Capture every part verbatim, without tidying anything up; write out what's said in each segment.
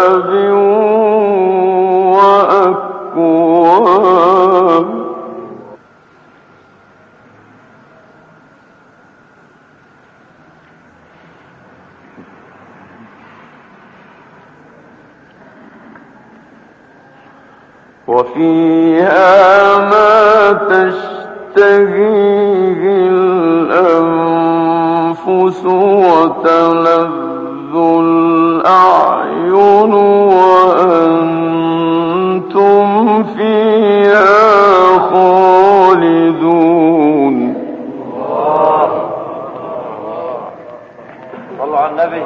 ذهب وأكواب وفيها ما تشتهيه الأنفس وتلذ الأعين وأنتم فيها خالدون. صلوا على النبي.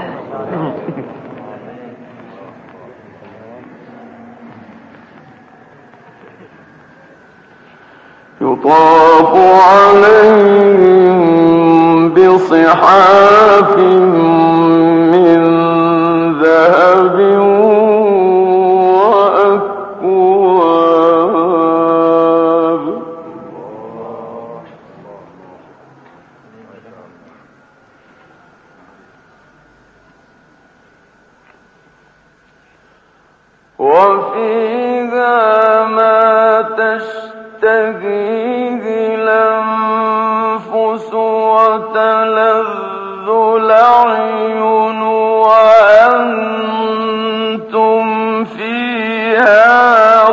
يطاف عليهم بصحاف من ذهب وأكواب وفيها ما تشتهيه الأنفس وتلذ الأعين وأنتم فيها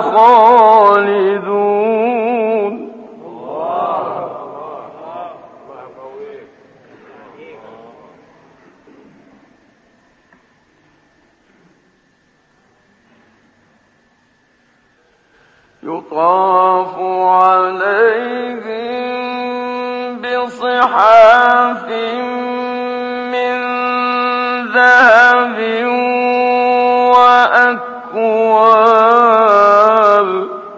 خالدون. يطاف عليهم بصحاف من ذهب وأكواب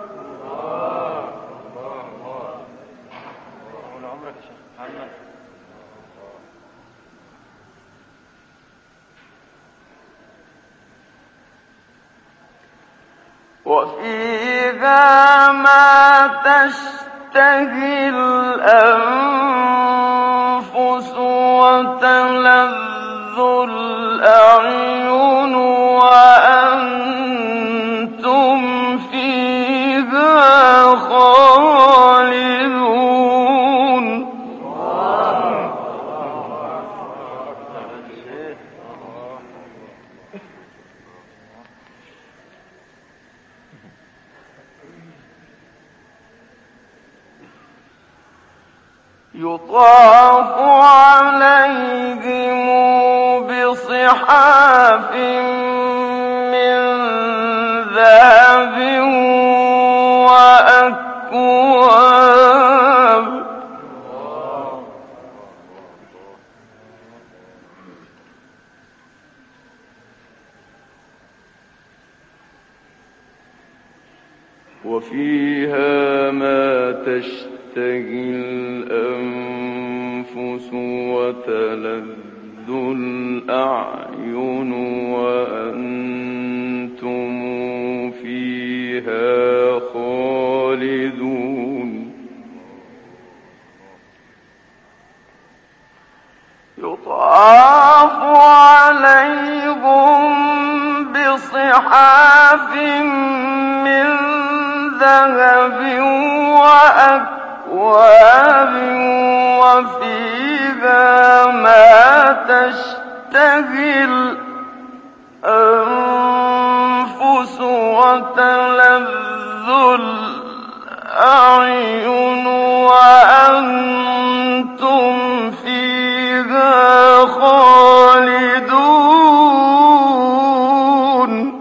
وفيها ما تشتهي الأنفس وتلذ الأعين وأنتم فيها خالدون. يطاف عليهم بصحاف من ذهب وأكواب وفيها ما تشتهي الأنفس وتلذ الأعين وأنتم فيها خالدون. يطاف عليهم بصحاف من ذهب وأكواب وفيها ما تشتهي الأنفس وتلذ الأعين وأنتم فيها خالدون.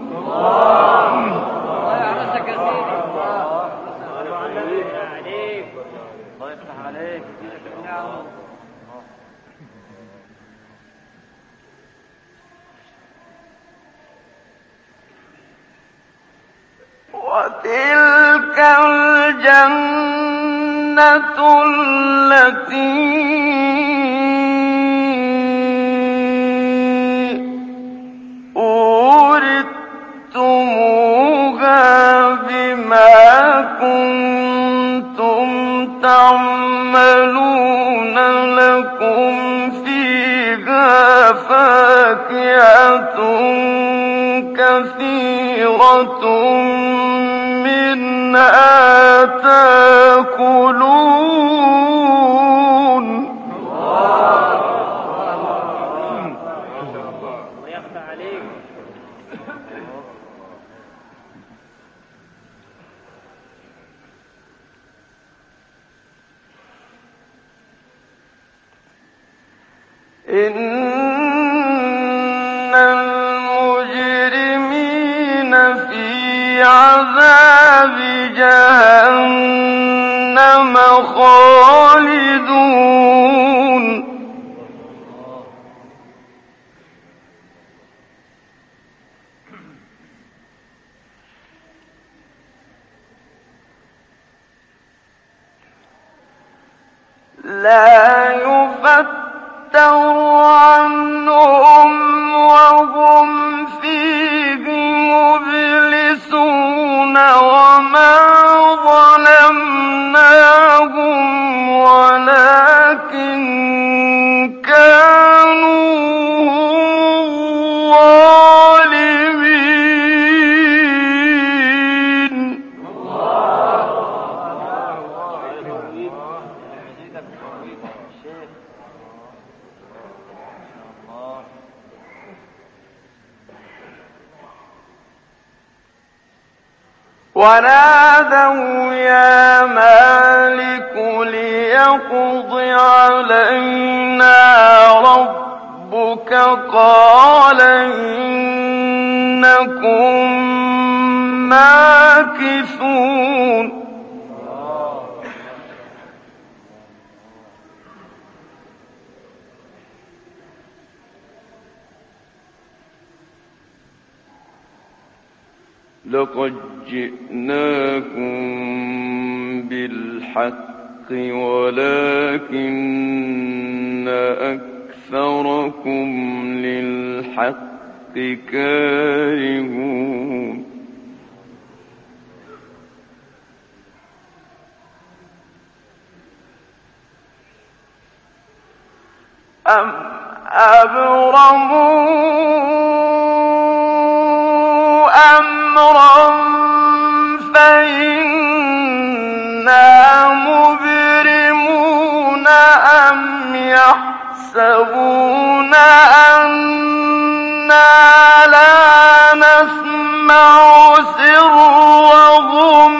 وتلك الجنة التي أورثتموها بما كنتم تعملون لكم فيها فاكهة كثيرة منها تأكلون إن المجرمين في عذاب جهنم خالدون لا يفتر عنهم وهم فيه مبلسون وما ظلمناهم ولكن كانوا ظالمين ونادوا يا مالك ليقض علينا ربك قال إنكم ماكثون لقد جئناكم بالحق ولكن أكثركم للحق كارهون أم أبرموا أمرا فإنا مبرمون أم يحسبون أنا لا نسمع سرهم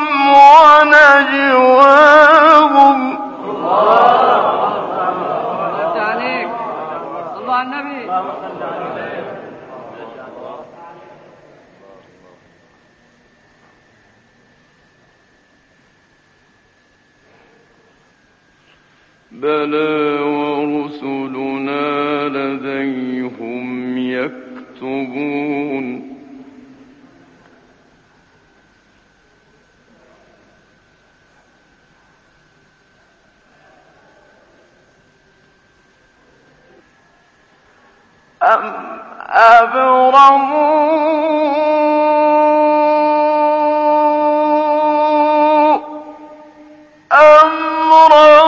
ونجواهم الله عليك الله على النبي بلى ورسلنا لديهم يكتبون أم أبرموا أمرا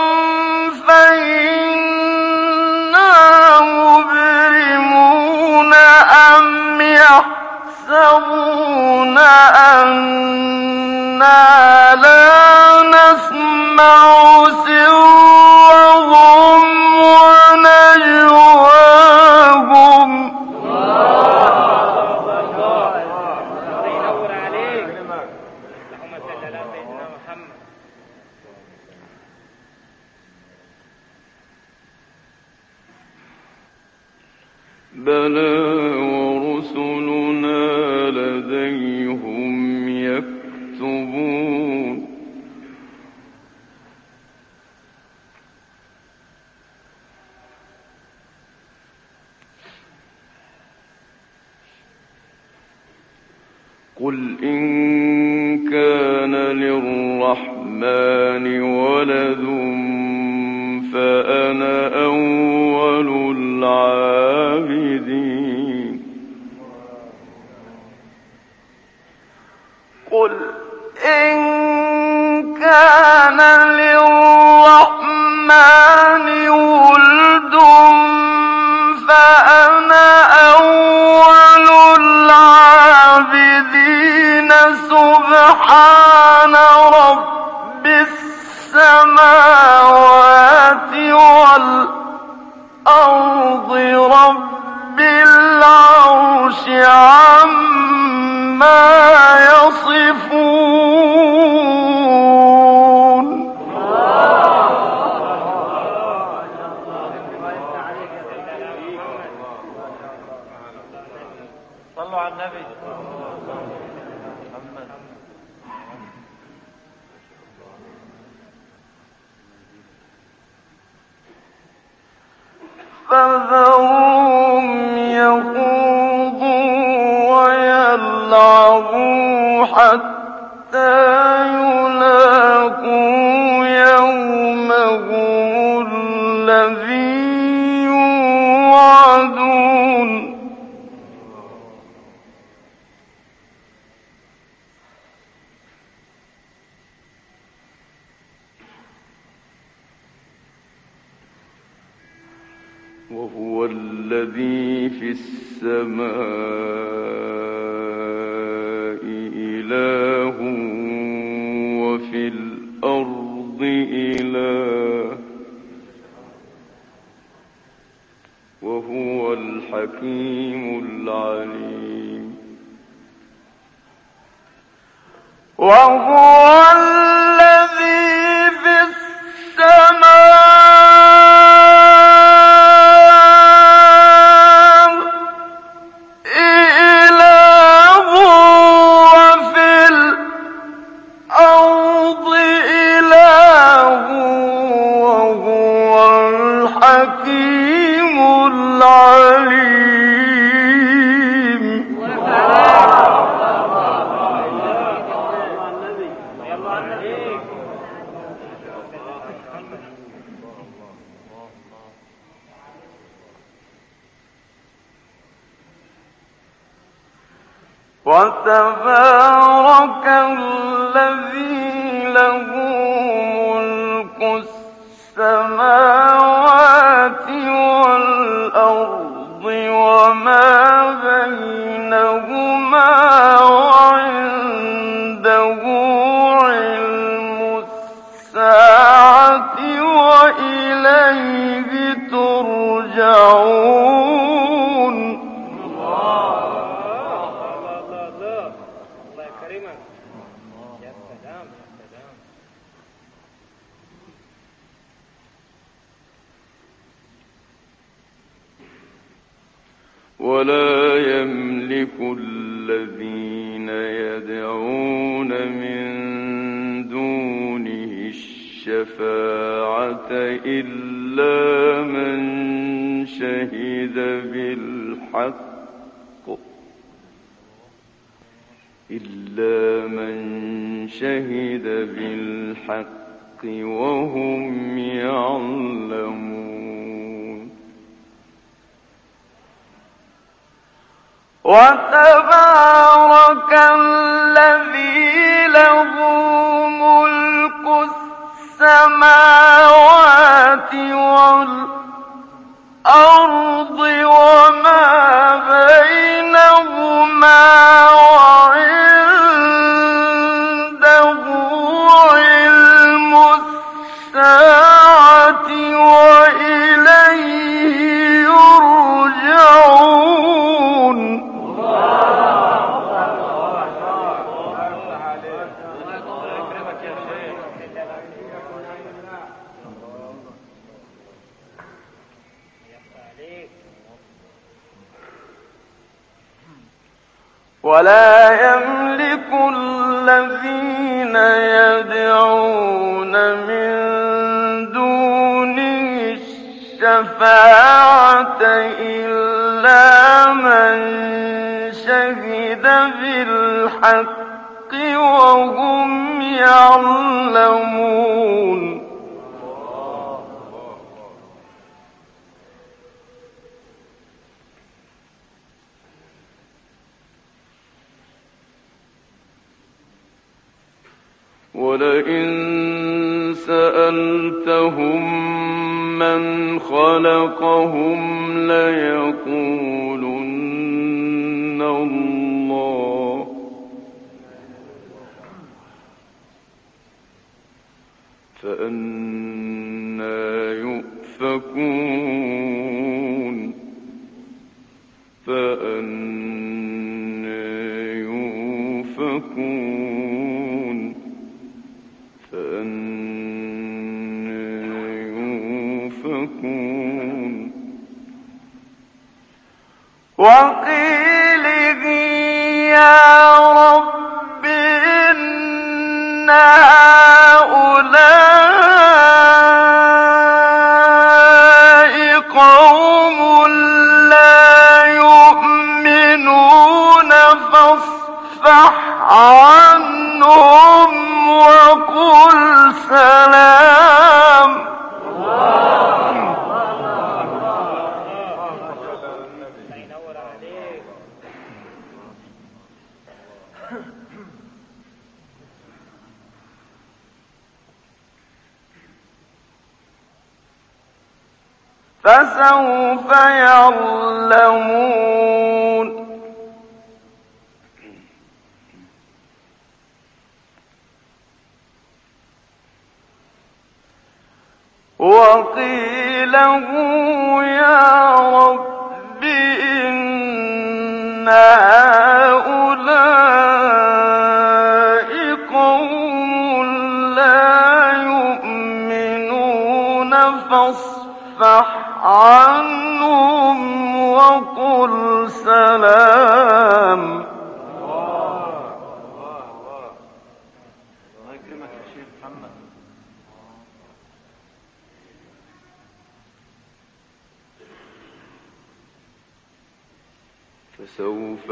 يحسبون أنا لا نسمع سرهم ونجواهم ينور عليك اللهم صل على سيدنا محمد بلى ورسلنا لديهم يكتبون قل إن كان للرحمن ولد فأنا أول العابدين قل إن كان للرحمن ولد فأنا أول العابدين صلوا على النبي محمد. فذرهم يخوضوا ويلعبوا حتى يلاقوا يومهم الذي يوعدون. وهو الذي في السماء إله وفي الأرض إله وهو الحكيم العليم. وهو الذي في السماء وتبارك الذي له ملك السماوات والأرض وما بينهما وعنده علم الساعة وإليه ترجعون. ولا يملك الذين يدعون من دونه الشفاعة إلا من شهد بالحق إلا من شهد بالحق وهم يعلمون. وتبارك الذي له ملك السماوات والأرض وما بينهما وعنده علم الساعة وإليه يرجعون. ولا يملك الذين يدعون من دونه الشفاعة إلا من شهد بالحق وهم يعلمون. ولئن سألتهم من خلقهم ليقولن الله فأنى يؤفكون فأنى يؤفكون فأنى يؤفكون. وقيله فاصفح عنهم وقل سلام. فسوف يعلمون. وقيله يا رب إن هؤلاء قوم لا يؤمنون فاصفح عنهم وقل سلام. الله يكرمك يا شيخ محمد. فسوف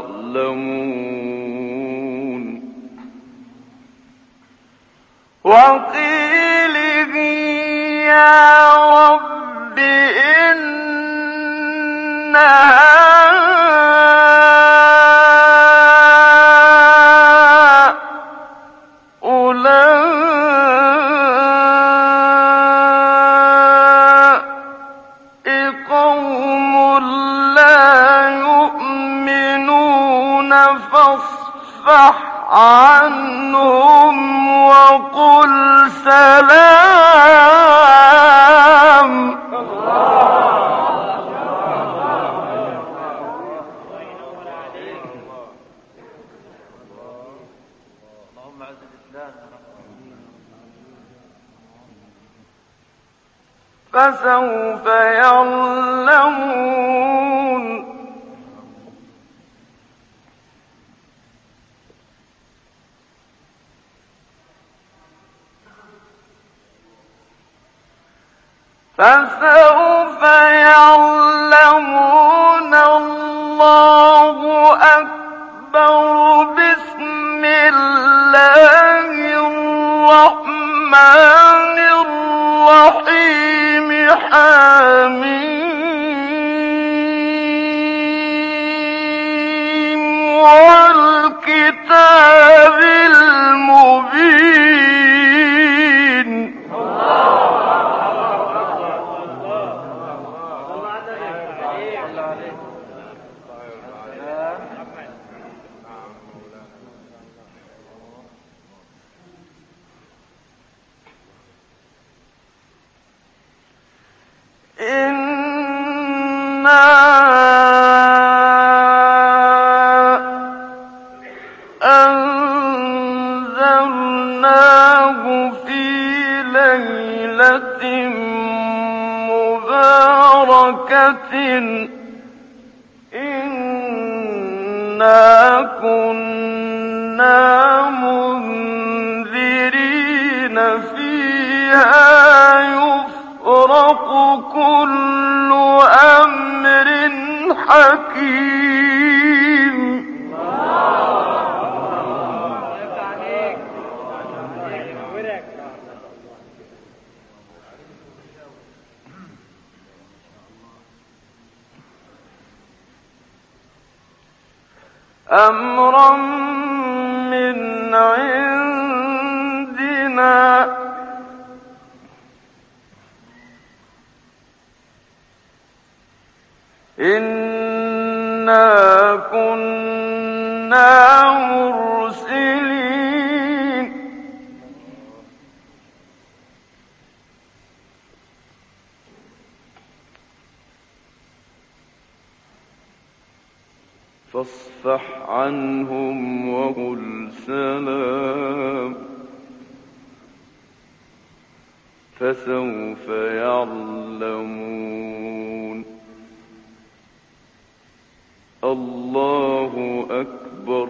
تعلمون. وقيله يا رب إن هؤلاء قوم لا يؤمنون فاصفح عنهم وقل سلام. اللهم اعز الاسلام. فسوف يعلمون. فسوف يعلمون. الله أكبر. بسم الله الرحمن الرحيم. حميم والكتاب المبين. إنا أنزلناه في ليلة مباركة إنا كنا منذرين فيها يفرق كل أمر حكيم. أمرا من عندنا إنا كنا مرسلين. فاصفح عنهم وقل سلام. فسوف يعلمون. الله أكبر.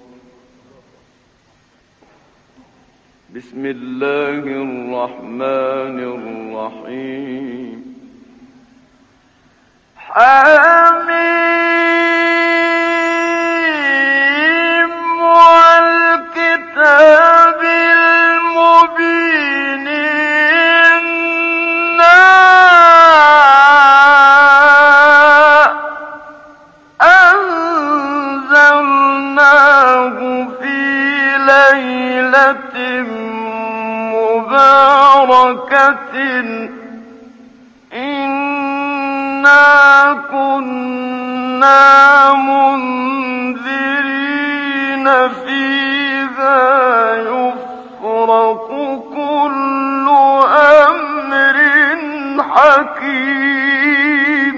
بسم الله الرحمن الرحيم. حميم ليلة مباركة إنا كنا منذرين فيها يفرق كل أمر حكيم.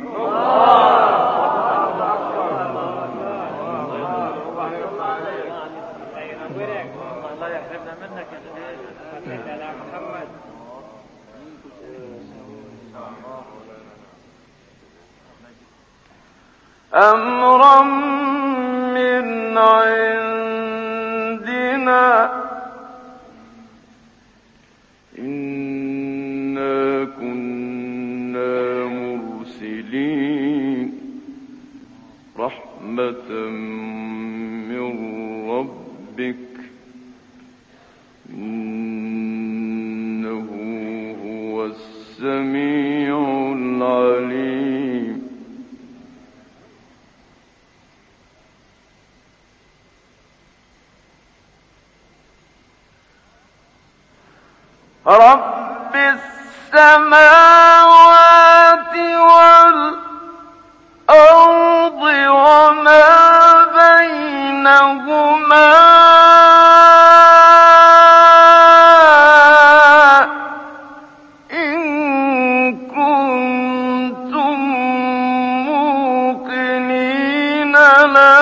الله يحرمنا منك يا سيدي. أمرا من عندنا إنا كنا مرسلين رحمة من ربك إنه هو السميع العليم. رب السماوات والأرض وما بينهما إن كنتم موقنين لا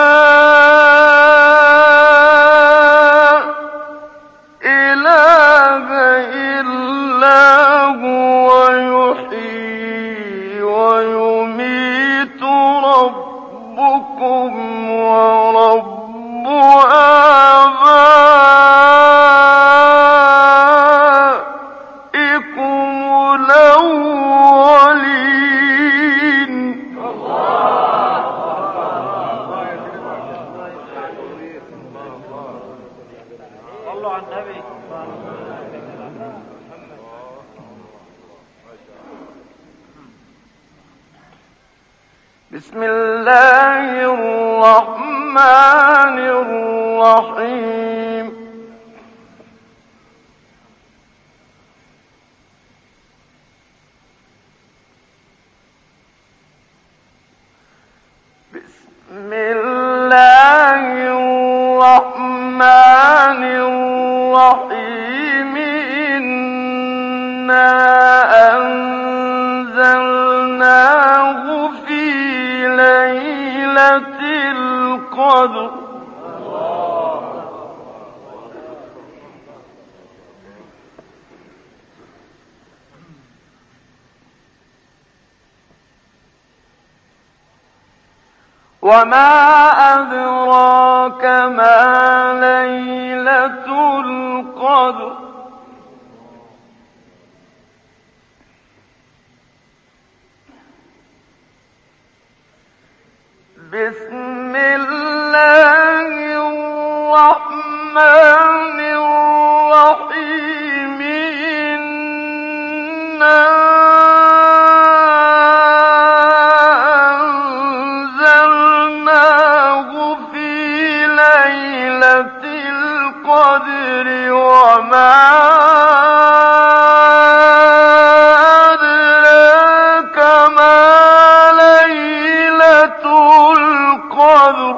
إله إلا هو يحيي ويميت ربكم ورب آبائكم الأولين. صلوا على النبي. بسم الله الرحمن الرحيم. بسم الله الرحمن الرحيم. إنا أنزلناه في ليلة القدر. وما أدراك ما ليلة القدر. بسم الله الرحمن الرحيم. إنا أنزلناه في ليلة القدر وما أدراك ما ليلة القدر.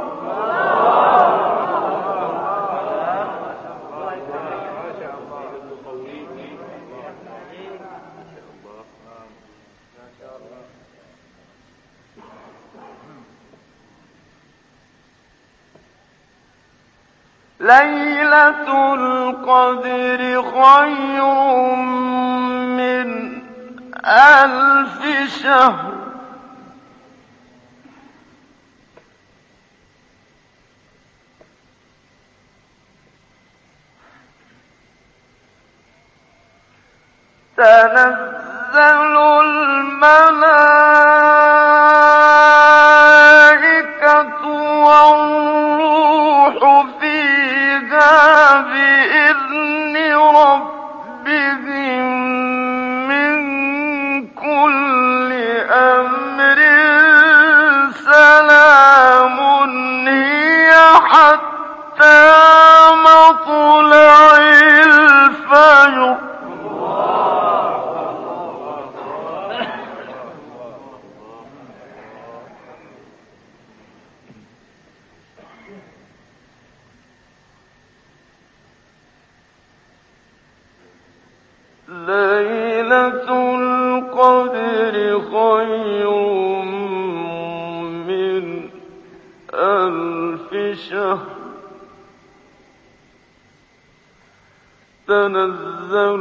ليلة القدر خير من ألف شهر. تنزل الملائكة والروح فيها بإذن ربهم من كل أمر سلام هي حتى ليلة القدر خير من ألف شهر تنزل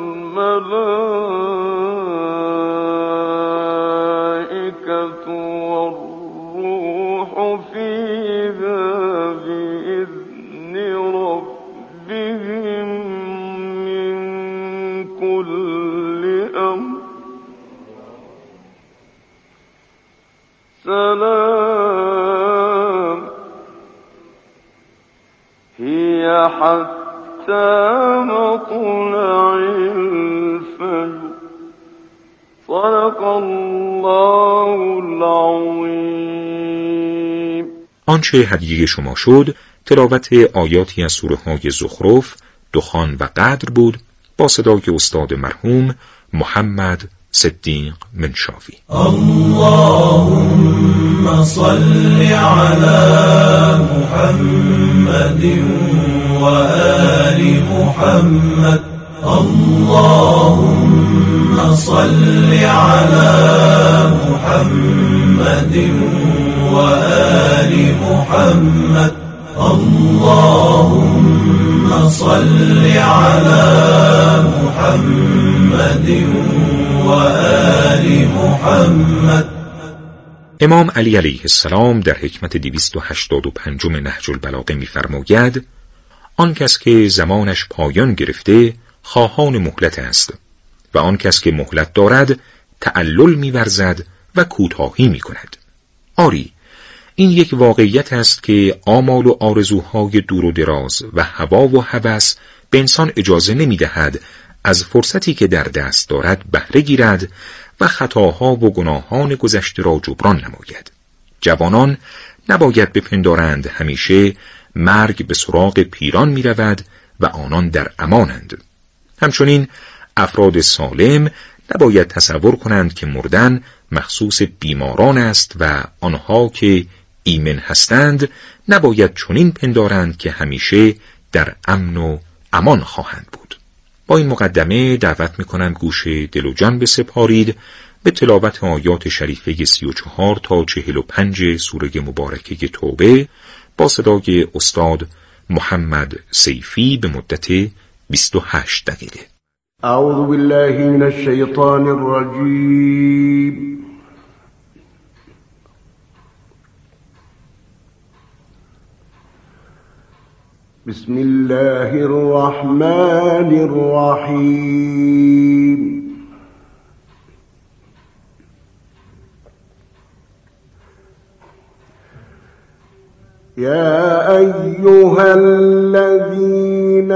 الملائكة والروح فيها بإذن ربهم من كل أمر سلام هي حتى مطلع الفجر صدق الله العظیم. آنچه هدیه شما شد تلاوت آیاتی از سوره های زخرف، دخان و قدر بود با صدای استاد مرحوم محمد صدیق منشاوی. اللهم صل على محمد و آل محمد. اللهم صل على محمد و آل محمد. اللهم صل على محمد و آل محمد. امام علی علیه السلام در حکمت دویست و هشتاد و پنج نهج البلاغه می‌فرماید آن کس که زمانش پایان گرفته خواهان مهلت است و آن کس که مهلت دارد تعلل می‌ورزد و کوتاهی می‌کند. آری این یک واقعیت است که آمال و آرزوهای دور و دراز و هوا و هوس به انسان اجازه نمی‌دهد از فرصتی که در دست دارد بهره گیرد و خطاها و گناهان گذشته را جبران نماید. جوانان نباید بپندارند همیشه مرگ به سراغ پیران می رود و آنان در امانند. همچنین افراد سالم نباید تصور کنند که مردن مخصوص بیماران است و آنها که ایمن هستند نباید چنین پندارند که همیشه در امن و امان خواهند بود. با این مقدمه دعوت میکنم گوش دل و جان بسپارید به تلاوت آیات شریفه سی و چهار تا چهل و پنج سوره مبارکه توبه با صدای استاد محمد سیفی به مدت بیست و هشت دقیقه. اعوذ بالله من الشیطان الرجیم. بسم الله الرحمن الرحیم. يا أيها الذين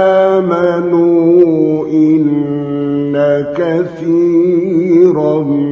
آمنوا إن كثيرا